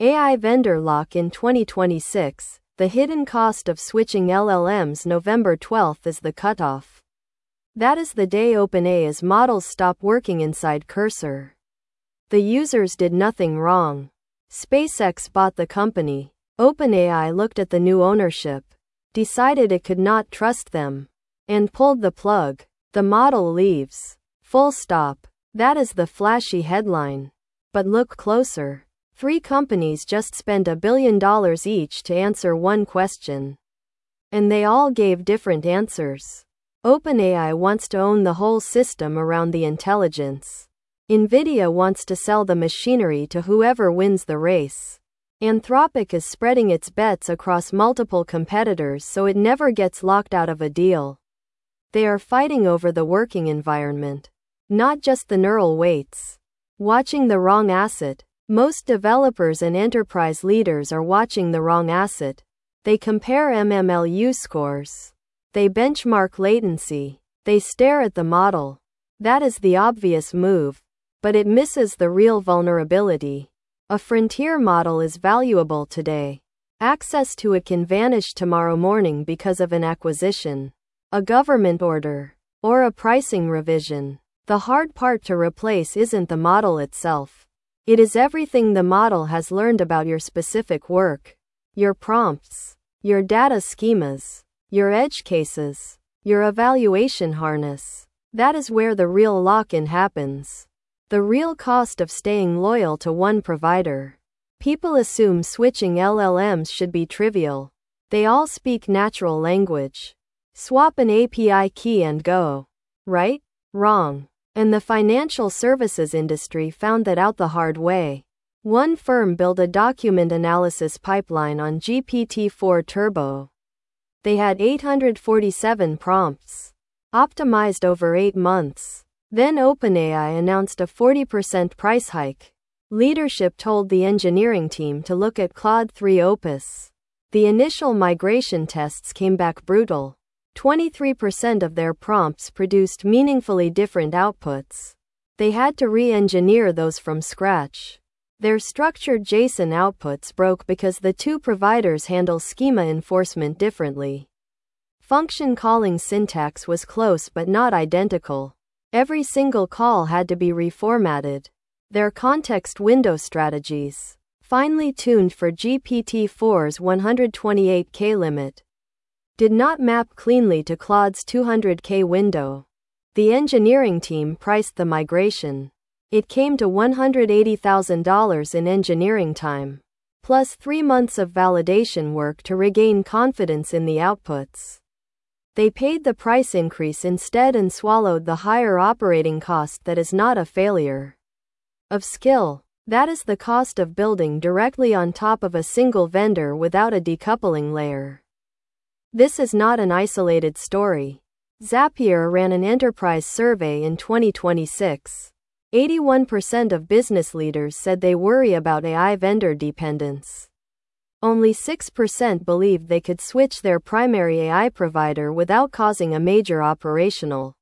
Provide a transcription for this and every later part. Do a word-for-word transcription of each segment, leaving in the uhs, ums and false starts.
A I vendor lock in twenty twenty-six. The hidden cost of switching L L Ms. November twelfth is the cutoff. That is the day OpenAI's models stop working inside Cursor. The users did nothing wrong. SpaceX bought the company. OpenAI looked at the new ownership, decided it could not trust them, and pulled the plug. The model leaves. Full stop. That is the flashy headline. But look closer. Three companies just spent a billion dollars each to answer one question. And they all gave different answers. OpenAI wants to own the whole system around the intelligence. NVIDIA wants to sell the machinery to whoever wins the race. Anthropic is spreading its bets across multiple competitors so it never gets locked out of a deal. They are fighting over the working environment, not just the neural weights. Watching the wrong asset. Most developers and enterprise leaders are watching the wrong asset. They compare M M L U scores. They benchmark latency. They stare at the model. That is the obvious move, but it misses the real vulnerability. A frontier model is valuable today. Access to it can vanish tomorrow morning because of an acquisition, a government order, or a pricing revision. The hard part to replace isn't the model itself. It is everything the model has learned about your specific work, your prompts, your data schemas, your edge cases, your evaluation harness. That is where the real lock-in happens. The real cost of staying loyal to one provider. People assume switching L L Ms should be trivial. They all speak natural language. Swap an A P I key and go. Right? Wrong. And the financial services industry found that out the hard way. One firm built a document analysis pipeline on G P T four Turbo. They had eight hundred forty-seven prompts, optimized over eight months. Then OpenAI announced a forty percent price hike. Leadership told the engineering team to look at Claude three Opus. The initial migration tests came back brutal. twenty-three percent of their prompts produced meaningfully different outputs. They had to re-engineer those from scratch. Their structured JSON outputs broke because the two providers handle schema enforcement differently. Function calling syntax was close but not identical. Every single call had to be reformatted. Their context window strategies, finely tuned for G P T four's one hundred twenty-eight K limit, did not map cleanly to Claude's two hundred K window. The engineering team priced the migration. It came to one hundred eighty thousand dollars in engineering time, plus three months of validation work to regain confidence in the outputs. They paid the price increase instead and swallowed the higher operating cost that is not a failure of skill. That is the cost of building directly on top of a single vendor without a decoupling layer. This is not an isolated story. Zapier ran an enterprise survey in twenty twenty-six. eighty-one percent of business leaders said they worry about A I vendor dependence. Only six percent believed they could switch their primary A I provider without causing a major operational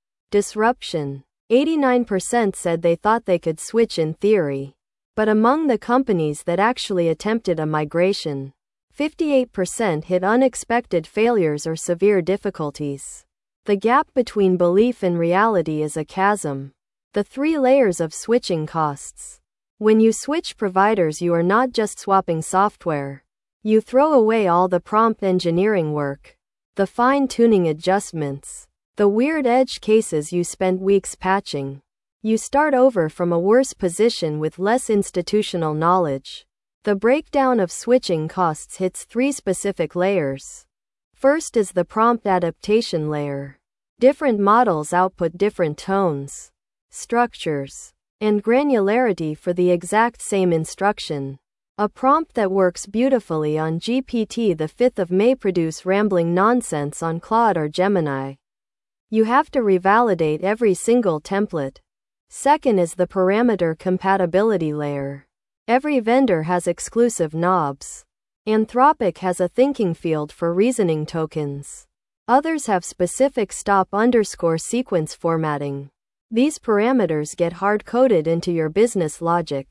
disruption. eighty-nine percent said they thought they could switch in theory. But among the companies that actually attempted a migration, fifty-eight percent hit unexpected failures or severe difficulties. The gap between belief and reality is a chasm. The three layers of switching costs. When you switch providers, you are not just swapping software. You throw away all the prompt engineering work, the fine-tuning adjustments, the weird edge cases you spent weeks patching. You start over from a worse position with less institutional knowledge. The breakdown of switching costs hits three specific layers. First is the prompt adaptation layer. Different models output different tones, structures, and granularity for the exact same instruction. A prompt that works beautifully on G P T the fifth of May produce rambling nonsense on Claude or Gemini. You have to revalidate every single template. Second is the parameter compatibility layer. Every vendor has exclusive knobs. Anthropic has a thinking field for reasoning tokens. Others have specific stop underscore sequence formatting. These parameters get hard-coded into your business logic.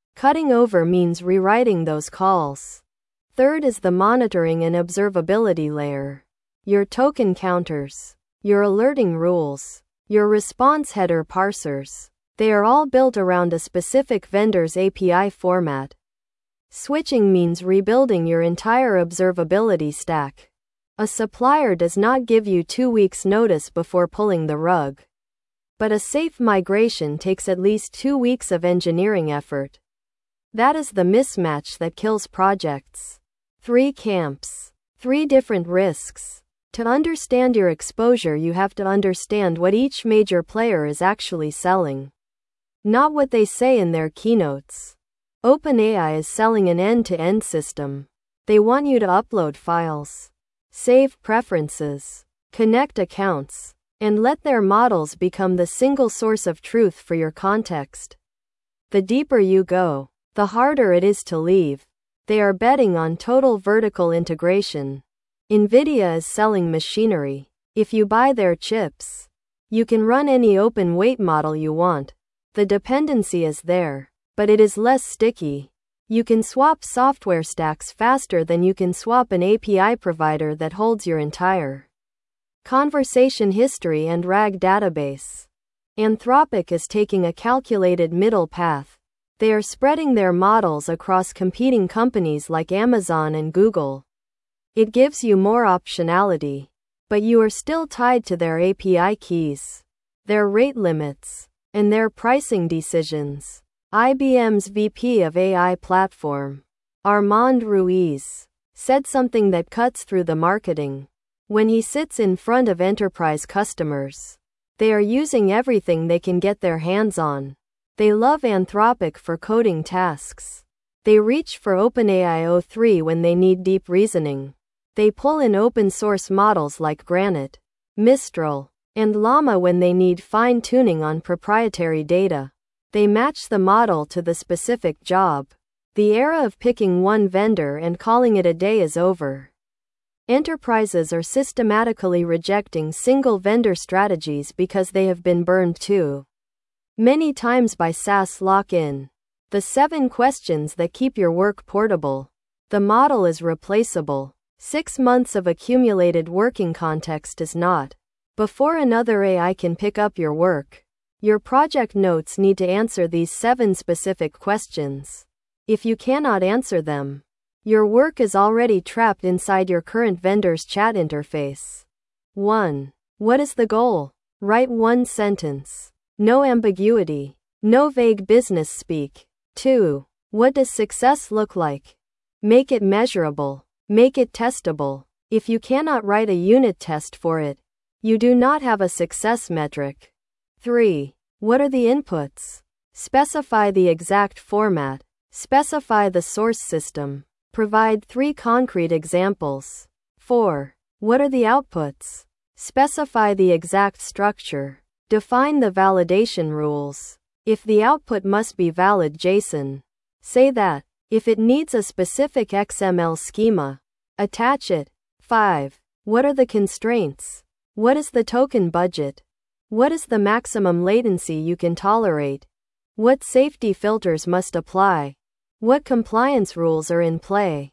Cutting over means rewriting those calls. Third is the monitoring and observability layer. Your token counters, your alerting rules, your response header parsers. They are all built around a specific vendor's A P I format. Switching means rebuilding your entire observability stack. A supplier does not give you two weeks' notice before pulling the rug. But a safe migration takes at least two weeks of engineering effort. That is the mismatch that kills projects. Three camps. Three different risks. To understand your exposure, you have to understand what each major player is actually selling, not what they say in their keynotes. OpenAI is selling an end-to-end system. They want you to upload files, save preferences, connect accounts, and let their models become the single source of truth for your context. The deeper you go, the harder it is to leave. They are betting on total vertical integration. NVIDIA is selling machinery. If you buy their chips, you can run any open weight model you want. The dependency is there, but it is less sticky. You can swap software stacks faster than you can swap an A P I provider that holds your entire conversation history and RAG database. Anthropic is taking a calculated middle path. They are spreading their models across competing companies like Amazon and Google. It gives you more optionality, but you are still tied to their A P I keys, their rate limits, and their pricing decisions. I B M's V P of A I Platform, Armand Ruiz, said something that cuts through the marketing. When he sits in front of enterprise customers, they are using everything they can get their hands on. They love Anthropic for coding tasks. They reach for OpenAI o three when they need deep reasoning. They pull in open source models like Granite, Mistral, and Llama when they need fine-tuning on proprietary data. They match the model to the specific job. The era of picking one vendor and calling it a day is over. Enterprises are systematically rejecting single vendor strategies because they have been burned too many times by SaaS lock-in. The seven questions that keep your work portable. The model is replaceable. Six months of accumulated working context is not. Before another A I can pick up your work, your project notes need to answer these seven specific questions. If you cannot answer them, your work is already trapped inside your current vendor's chat interface. one. What is the goal? Write one sentence. No ambiguity. No vague business speak. two. What does success look like? Make it measurable. Make it testable. If you cannot write a unit test for it, you do not have a success metric. three. What are the inputs? Specify the exact format. Specify the source system. Provide three concrete examples. four. What are the outputs? Specify the exact structure. Define the validation rules. If the output must be valid JSON, say that. If it needs a specific X M L schema, attach it. five. What are the constraints? What is the token budget? What is the maximum latency you can tolerate? What safety filters must apply? What compliance rules are in play?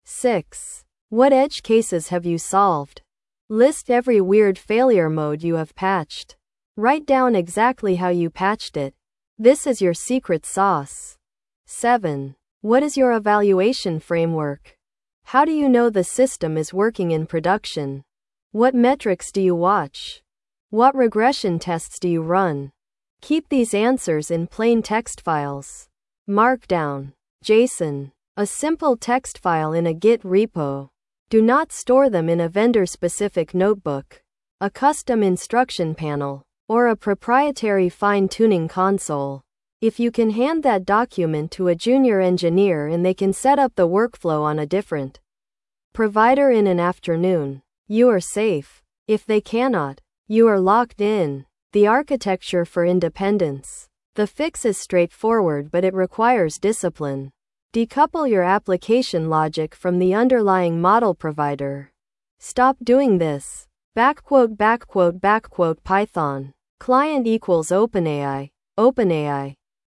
six. What edge cases have you solved? List every weird failure mode you have patched. Write down exactly how you patched it. This is your secret sauce. seven. What is your evaluation framework? How do you know the system is working in production? What metrics do you watch? What regression tests do you run? Keep these answers in plain text files. Markdown. JSON. A simple text file in a Git repo. Do not store them in a vendor-specific notebook, a custom instruction panel, or a proprietary fine-tuning console. If you can hand that document to a junior engineer and they can set up the workflow on a different provider in an afternoon, you are safe. If they cannot, you are locked in. The architecture for independence. The fix is straightforward, but it requires discipline. Decouple your application logic from the underlying model provider. Stop doing this. Backquote, backquote, backquote, Python. Client equals OpenAI. OpenAI.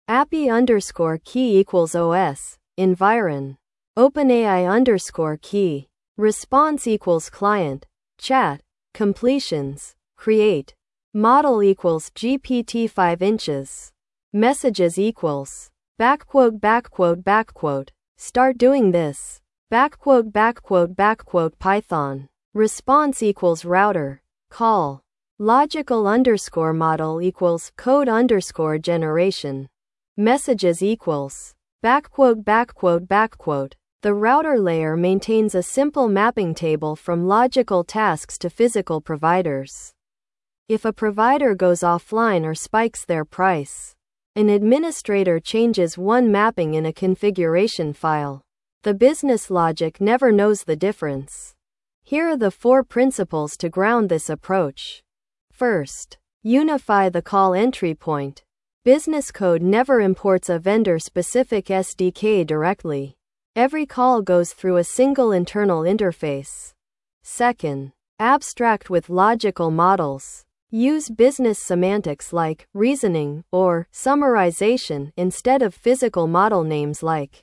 Appy underscore key equals O S, environ. OpenAI underscore key. Response equals client. Chat. Completions. Create. Model equals G P T five inches. Messages equals. Backquote backquote backquote. Start doing this. Backquote backquote backquote Python. Response equals router. Call. Logical underscore model equals code underscore generation. Messages equals. Backquote backquote backquote. The router layer maintains a simple mapping table from logical tasks to physical providers. If a provider goes offline or spikes their price, an administrator changes one mapping in a configuration file. The business logic never knows the difference. Here are the four principles to ground this approach. First, unify the call entry point. Business code never imports a vendor-specific S D K directly. Every call goes through a single internal interface. Second, abstract with logical models. Use business semantics like reasoning or summarization instead of physical model names like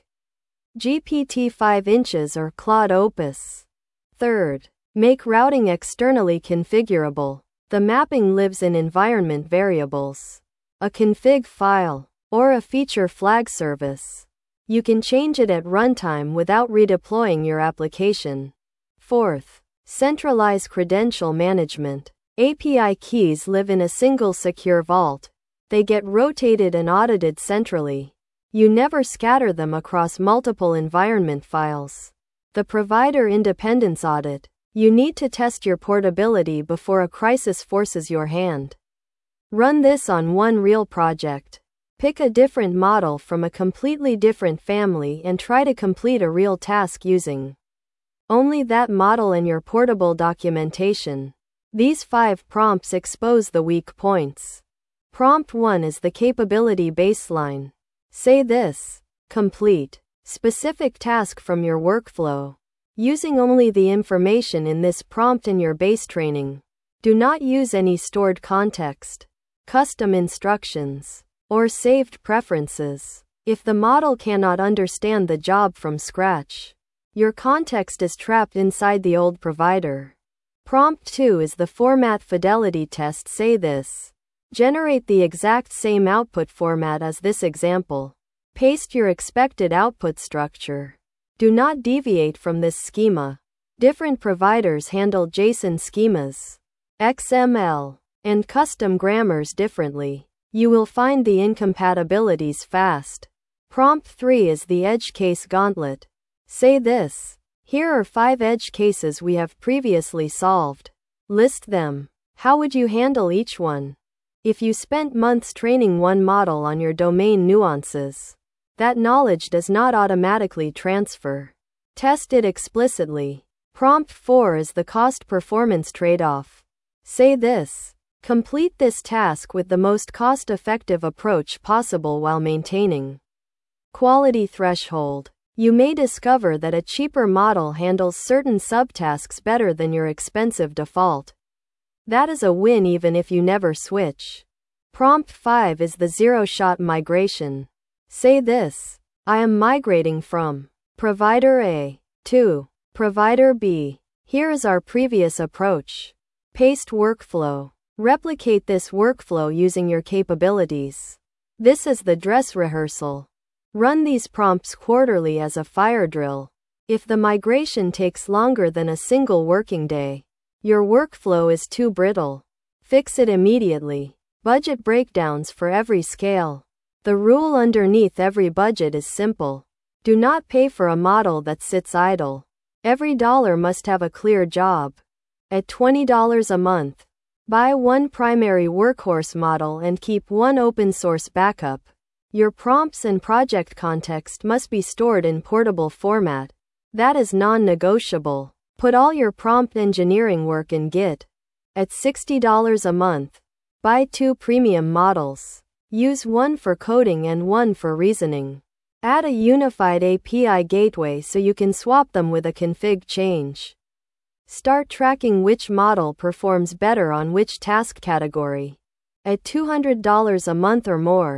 G P T five inches or Claude Opus. Third, make routing externally configurable. The mapping lives in environment variables, a config file, or a feature flag service. You can change it at runtime without redeploying your application. Fourth, centralize credential management. A P I keys live in a single secure vault. They get rotated and audited centrally. You never scatter them across multiple environment files. The provider independence audit. You need to test your portability before a crisis forces your hand. Run this on one real project. Pick a different model from a completely different family and try to complete a real task using only that model and your portable documentation. These five prompts expose the weak points. Prompt one is the capability baseline. Say this. Complete. Specific task from your workflow. Using only the information in this prompt in your base training. Do not use any stored context, custom instructions, or saved preferences. If the model cannot understand the job from scratch, your context is trapped inside the old provider. Prompt two is the format fidelity test. Say this. Generate the exact same output format as this example. Paste your expected output structure. Do not deviate from this schema. Different providers handle JSON schemas, X M L, and custom grammars differently. You will find the incompatibilities fast. Prompt three is the edge case gauntlet. Say this. Here are five edge cases we have previously solved. List them. How would you handle each one? If you spent months training one model on your domain nuances, that knowledge does not automatically transfer. Test it explicitly. Prompt four is the cost-performance trade-off. Say this. Complete this task with the most cost-effective approach possible while maintaining quality threshold. You may discover that a cheaper model handles certain subtasks better than your expensive default. That is a win even if you never switch. Prompt five is the zero-shot migration. Say this. I am migrating from provider A to provider B. Here is our previous approach. Paste workflow. Replicate this workflow using your capabilities. This is the dress rehearsal. Run these prompts quarterly as a fire drill. If the migration takes longer than a single working day, your workflow is too brittle. Fix it immediately. Budget breakdowns for every scale. The rule underneath every budget is simple. Do not pay for a model that sits idle. Every dollar must have a clear job. At twenty dollars a month, buy one primary workhorse model and keep one open source backup. Your prompts and project context must be stored in portable format. That is non-negotiable. Put all your prompt engineering work in Git. At sixty dollars a month, buy two premium models. Use one for coding and one for reasoning. Add a unified A P I gateway so you can swap them with a config change. Start tracking which model performs better on which task category. At two hundred dollars a month or more,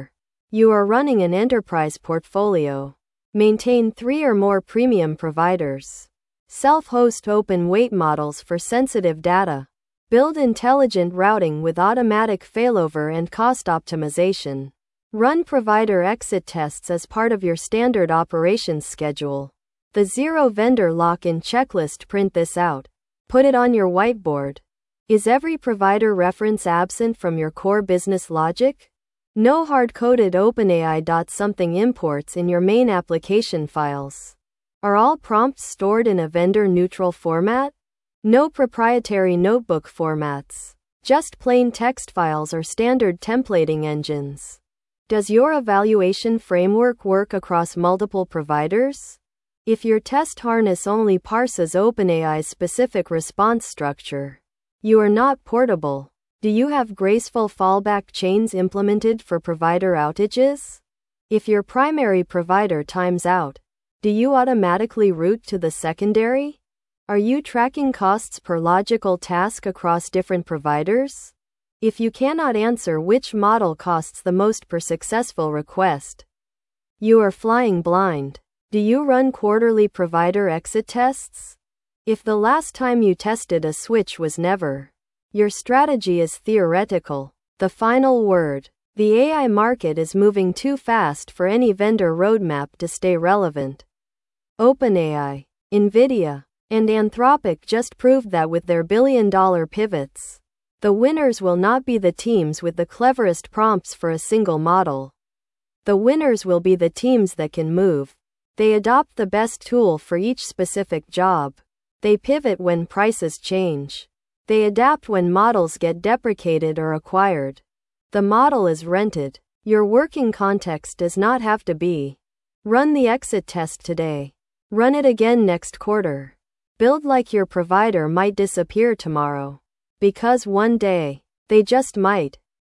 You are running an enterprise portfolio. Maintain three or more premium providers. Self-host open weight models for sensitive data. Build intelligent routing with automatic failover and cost optimization. Run provider exit tests as part of your standard operations schedule. The Zero Vendor Lock-in Checklist. Print this out. Put it on your whiteboard. Is every provider reference absent from your core business logic? No hard-coded OpenAI. Something imports in your main application files. Are all prompts stored in a vendor-neutral format? No proprietary notebook formats. Just plain text files or standard templating engines. Does your evaluation framework work across multiple providers? If your test harness only parses OpenAI's specific response structure, you are not portable. Do you have graceful fallback chains implemented for provider outages? If your primary provider times out, do you automatically route to the secondary? Are you tracking costs per logical task across different providers? If you cannot answer which model costs the most per successful request, you are flying blind. Do you run quarterly provider exit tests? If the last time you tested a switch was never, your strategy is theoretical. The final word. The A I market is moving too fast for any vendor roadmap to stay relevant. OpenAI, NVIDIA, and Anthropic just proved that with their billion-dollar pivots. The winners will not be the teams with the cleverest prompts for a single model. The winners will be the teams that can move. They adopt the best tool for each specific job. They pivot when prices change. They adapt when models get deprecated or acquired. The model is rented. Your working context does not have to be. Run the exit test today. Run it again next quarter. Build like your provider might disappear tomorrow. Because one day, they just might.